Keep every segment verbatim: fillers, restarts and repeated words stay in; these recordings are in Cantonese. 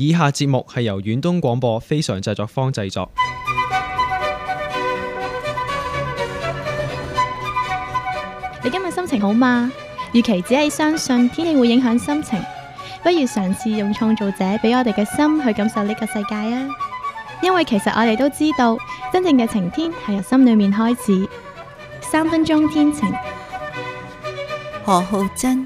以下節目係由遠東廣播非常製作坊製作。 你今日心情好嗎？與其只係相信天氣會影響心情，不如嘗試用創造者俾我哋嘅心去感受呢個世界啊！因為其實我哋都知道，真正嘅晴天係由心裏面開始。三分鐘天晴， 何浩珍。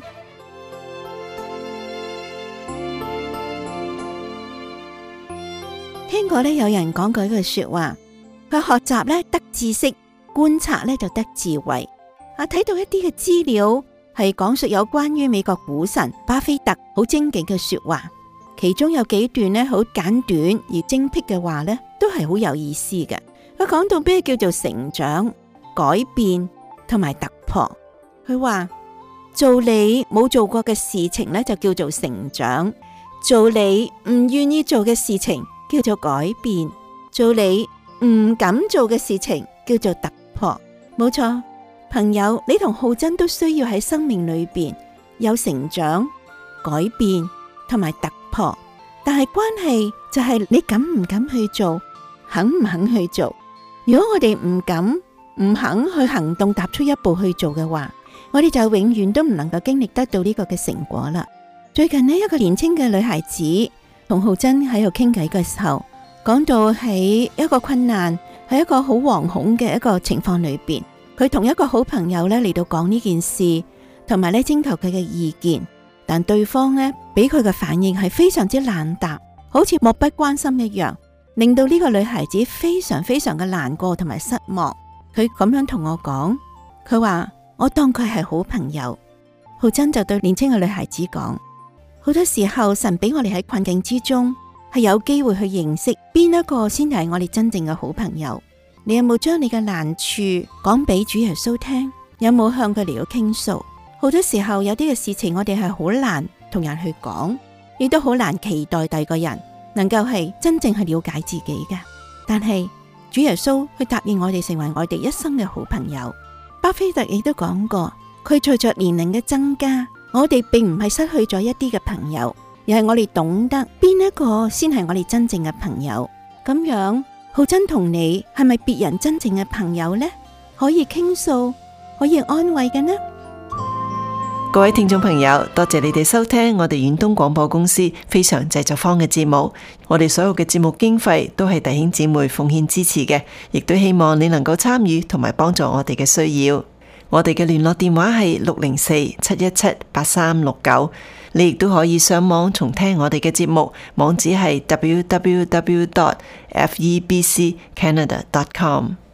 聽過咧，有人講過一句說話，佢學習咧得知識，觀察咧就得智慧。啊，睇到一啲嘅資料係講述有關於美國股神巴菲特好精警嘅說話，其中有幾段咧好簡短而精闢嘅話咧，都係好有意思嘅。佢講到咩叫做成長、改變同埋突破。佢話做你冇做過嘅事情咧，就叫做成長；做你唔願意做嘅事情叫做改變；做你唔敢做嘅事情叫做突破。冇錯，朋友，你同浩珍都需要喺生命裏邊有成長、改變同埋突破，但係關係就係你敢唔敢去做，肯唔肯去做。如果我哋唔敢、唔肯去行動，踏出一步去做嘅話，我哋就永遠都唔能夠經歷得到呢個嘅成果啦。最近呢，一個年輕嘅女孩子同浩珍喺度傾偈嘅時候，講到喺一個困難，喺一個好惶恐嘅一個情況裏邊，佢同一個好朋友咧嚟到講呢件事，同埋咧徵求佢嘅意見，但對方咧俾佢嘅反應係非常之冷淡，好似漠不關心一樣，令到呢個女孩子非常非常嘅難過同埋失望。佢咁樣同我講，佢話我當佢係好朋友。浩珍就對年輕嘅女孩子講，好多時候神俾我哋喺困境之中係有機會去認識邊一個先係我哋真正嘅好朋友。你有冇將你嘅難處講俾主耶穌聽？有冇向佢嚟到傾訴？好多時候有啲嘅事情我哋係好難同人去講，亦都好難期待第二個人能夠係真正去了解自己嘅。但係主耶穌去答應我哋成為我哋一生嘅好朋友。巴菲特亦都講過，佢隨着年齡嘅增加，我哋並唔係失去咗一啲嘅朋友，而係我哋懂得邊一個先係我哋真正嘅朋友。咁樣，浩珍同你係咪別人真正嘅朋友呢？可以傾訴，可以安慰嘅呢？ 各位聽眾朋友，多謝你哋收聽我哋遠東廣播公司非常製作坊嘅節目。我哋所有嘅節目經費都係弟兄姊妹奉獻支持嘅，亦都希望你能夠參與同埋幫助我哋嘅需要。我哋嘅聯絡電話係六零四七一七八三六九，你亦都可以上網重聽我哋嘅節目，網址係 w w w dot f e b c canada dot com。